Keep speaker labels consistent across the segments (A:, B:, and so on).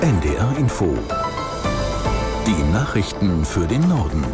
A: NDR Info. Die Nachrichten für den Norden.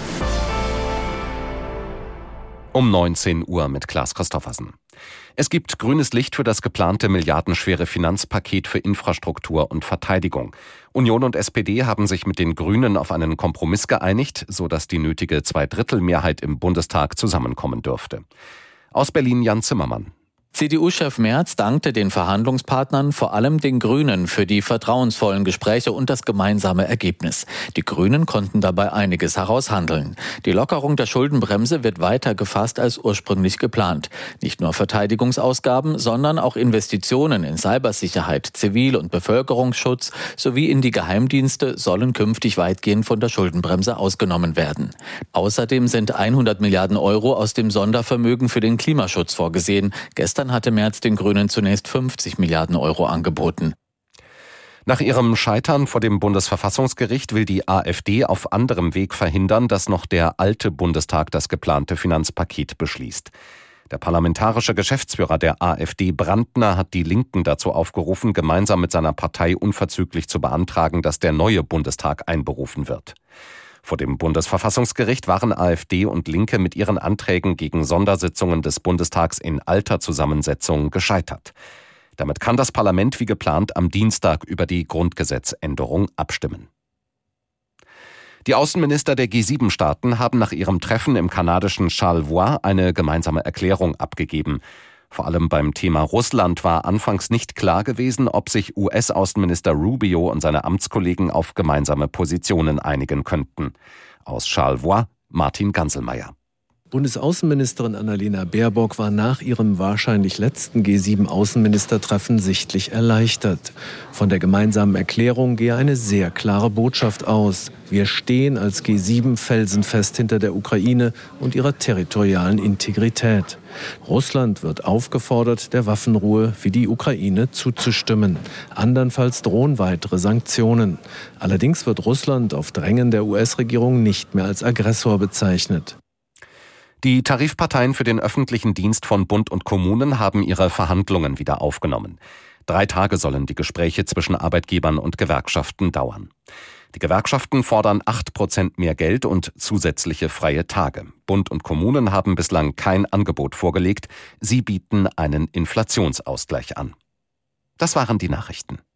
B: Um 19 Uhr mit Klaas Christoffersen. Es gibt grünes Licht für das geplante milliardenschwere Finanzpaket für Infrastruktur und Verteidigung. Union und SPD haben sich mit den Grünen auf einen Kompromiss geeinigt, sodass die nötige Zweidrittelmehrheit im Bundestag zusammenkommen dürfte. Aus Berlin Jan Zimmermann.
C: CDU-Chef Merz dankte den Verhandlungspartnern, vor allem den Grünen, für die vertrauensvollen Gespräche und das gemeinsame Ergebnis. Die Grünen konnten dabei einiges heraushandeln. Die Lockerung der Schuldenbremse wird weiter gefasst als ursprünglich geplant. Nicht nur Verteidigungsausgaben, sondern auch Investitionen in Cybersicherheit, Zivil- und Bevölkerungsschutz sowie in die Geheimdienste sollen künftig weitgehend von der Schuldenbremse ausgenommen werden. Außerdem sind 100 Milliarden Euro aus dem Sondervermögen für den Klimaschutz vorgesehen. Gestern hatte Merz den Grünen zunächst 50 Milliarden Euro angeboten.
B: Nach ihrem Scheitern vor dem Bundesverfassungsgericht will die AfD auf anderem Weg verhindern, dass noch der alte Bundestag das geplante Finanzpaket beschließt. Der parlamentarische Geschäftsführer der AfD, Brandner, hat die Linken dazu aufgerufen, gemeinsam mit seiner Partei unverzüglich zu beantragen, dass der neue Bundestag einberufen wird. Vor dem Bundesverfassungsgericht waren AfD und Linke mit ihren Anträgen gegen Sondersitzungen des Bundestags in alter Zusammensetzung gescheitert. Damit kann das Parlament wie geplant am Dienstag über die Grundgesetzänderung abstimmen. Die Außenminister der G7-Staaten haben nach ihrem Treffen im kanadischen Charlevoix eine gemeinsame Erklärung abgegeben. Vor allem beim Thema Russland war anfangs nicht klar gewesen, ob sich US-Außenminister Rubio und seine Amtskollegen auf gemeinsame Positionen einigen könnten. Aus Charlevoix Martin Ganselmeier.
D: Bundesaußenministerin Annalena Baerbock war nach ihrem wahrscheinlich letzten G7-Außenministertreffen sichtlich erleichtert. Von der gemeinsamen Erklärung gehe eine sehr klare Botschaft aus. Wir stehen als G7 felsenfest hinter der Ukraine und ihrer territorialen Integrität. Russland wird aufgefordert, der Waffenruhe wie die Ukraine zuzustimmen. Andernfalls drohen weitere Sanktionen. Allerdings wird Russland auf Drängen der US-Regierung nicht mehr als Aggressor bezeichnet.
B: Die Tarifparteien für den öffentlichen Dienst von Bund und Kommunen haben ihre Verhandlungen wieder aufgenommen. 3 Tage sollen die Gespräche zwischen Arbeitgebern und Gewerkschaften dauern. Die Gewerkschaften fordern 8% mehr Geld und zusätzliche freie Tage. Bund und Kommunen haben bislang kein Angebot vorgelegt. Sie bieten einen Inflationsausgleich an. Das waren die Nachrichten.